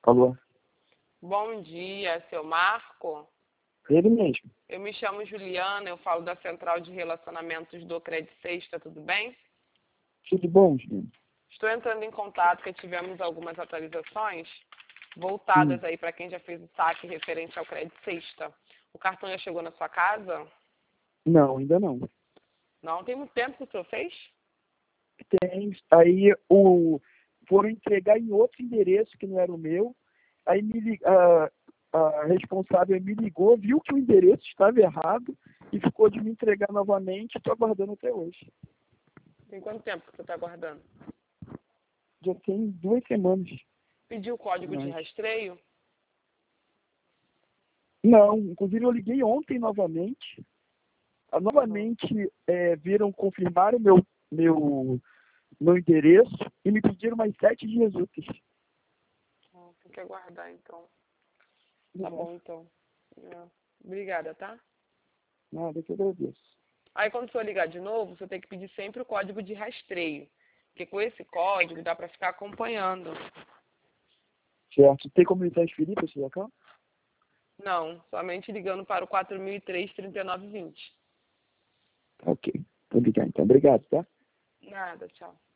Alô? Bom dia, seu Marco. Ele mesmo. Eu me chamo Juliana, eu falo da Central de Relacionamentos do Credit Sexta, tudo bem? Tudo bom, Juliana? Estou entrando em contato porque tivemos algumas atualizações voltadas aí para quem já fez o saque referente ao Credit Sexta. O cartão já chegou na sua casa? Não, ainda não. Não, tem muito tempo que o senhor fez? Tem. Foram entregar em outro endereço que não era o meu. Aí a responsável me ligou, viu que o endereço estava errado e ficou de me entregar novamente. Estou aguardando até hoje. Tem quanto tempo que você está aguardando? Já tem 2 semanas. Pediu o código de Mas... rastreio? Não, inclusive eu liguei ontem novamente. Novamente confirmaram meu endereço e me pediram mais 7 dias úteis. Tem que aguardar, então. Tá bom, então. Obrigada, tá? Nada, eu que agradeço. Aí, quando você ligar de novo, você tem que pedir sempre o código de rastreio. Porque com esse código dá para ficar acompanhando. Certo. Tem como me transferir para esse local? Não, somente ligando para o 4003-3920. Ok. Vou ligar então. Obrigado, tá? Nada, tchau.